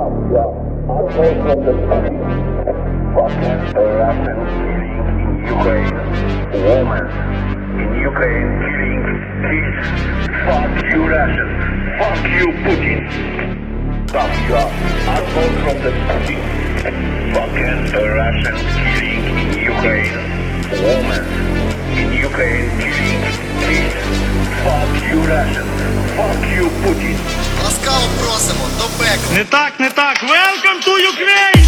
Ласкаво просимо до пекла. Не так, не так. Welcome to Ukraine!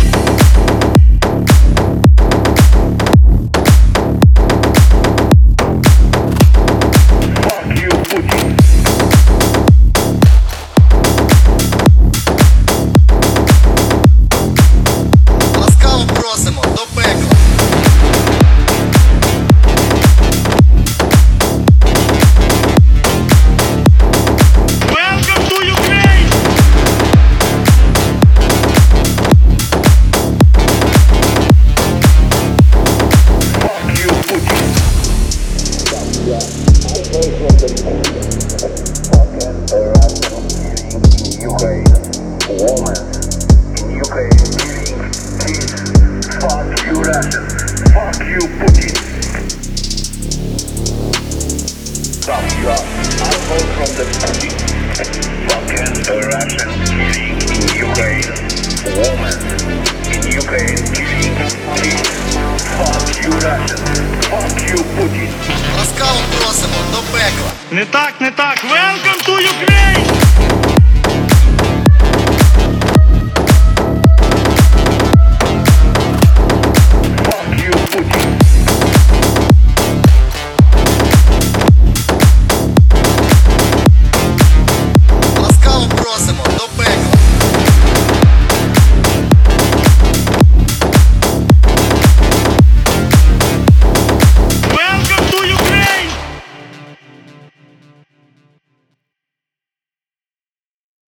Ласкаво просимо до пекла. Welcome to Ukraine! Ласкаво просимо до пекла. Не так, не так.